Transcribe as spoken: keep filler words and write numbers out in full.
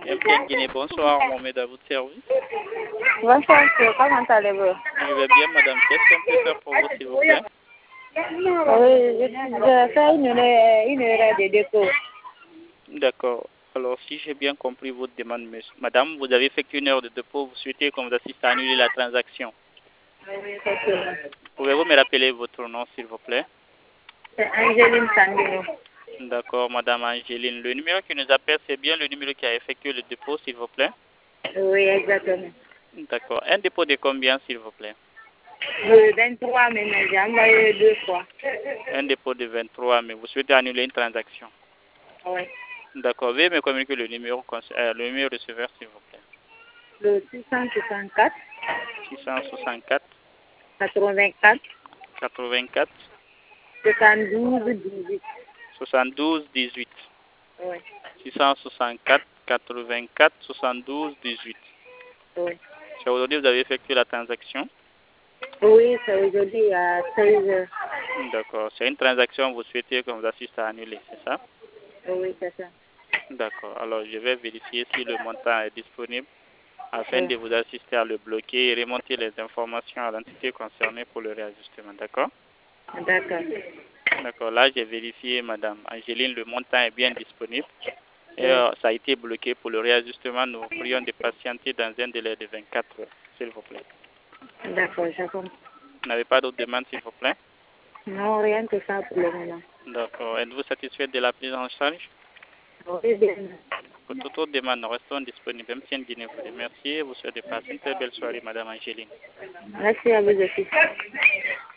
M T N Guinée, bonsoir, Mohamed à votre service. Bonsoir, monsieur. Comment allez-vous? Je vais bien, madame. Qu'est-ce qu'on peut faire pour vous, s'il vous plaît? Oui, je, je fais une, une erreur de dépôt. D'accord. Alors, si j'ai bien compris votre demande, monsieur- madame, vous avez effectué une heure de dépôt, vous souhaitez qu'on vous assiste à annuler la transaction. Oui, effectivement. Pouvez-vous me rappeler votre nom, s'il vous plaît? C'est Angéline Sandino. D'accord, madame Angéline. Le numéro qui nous appelle, c'est bien le numéro qui a effectué le dépôt, s'il vous plaît? Oui, exactement. D'accord. Un dépôt de combien, s'il vous plaît? Le vingt-trois mai, mais j'ai envoyé deux fois. Un dépôt de vingt-trois, mais vous souhaitez annuler une transaction. Oui. D'accord. Veuillez me communiquer le numéro, cons- euh, le numéro receveur, s'il vous plaît. Le six cent soixante-quatre, six cent soixante-quatre, quatre-vingt-quatre, quatre-vingt-quatre, soixante-douze, dix-huit. soixante-douze, dix-huit. Oui, six cent soixante-quatre, quatre-vingt-quatre, soixante-douze, dix-huit. oui. C'est aujourd'hui que vous avez effectué la transaction? Oui, c'est aujourd'hui à seize heures. D'accord. C'est une transaction que vous souhaitez qu'on vous assiste à annuler, c'est ça? Oui, c'est ça. D'accord. Alors, je vais vérifier si le montant est disponible afin Oui. de vous assister à le bloquer et remonter les informations à l'entité concernée pour le réajustement. D'accord? D'accord. D'accord. Là, j'ai vérifié, madame Angéline, le montant est bien disponible. Et Oui. euh, ça a été bloqué pour le réajustement. Nous vous prions de patienter dans un délai de vingt-quatre heures, s'il vous plaît. D'accord, je comprends. Vous n'avez pas d'autres demandes, s'il vous plaît? Non, rien que ça pour le moment. D'accord. Êtes-vous satisfait de la prise en charge? Oui, bien. Pour toute autre demande, nous restons disponibles. M T N Guinée vous remercie et vous souhaite de passer une très belle soirée, madame Angéline. Merci à vous aussi.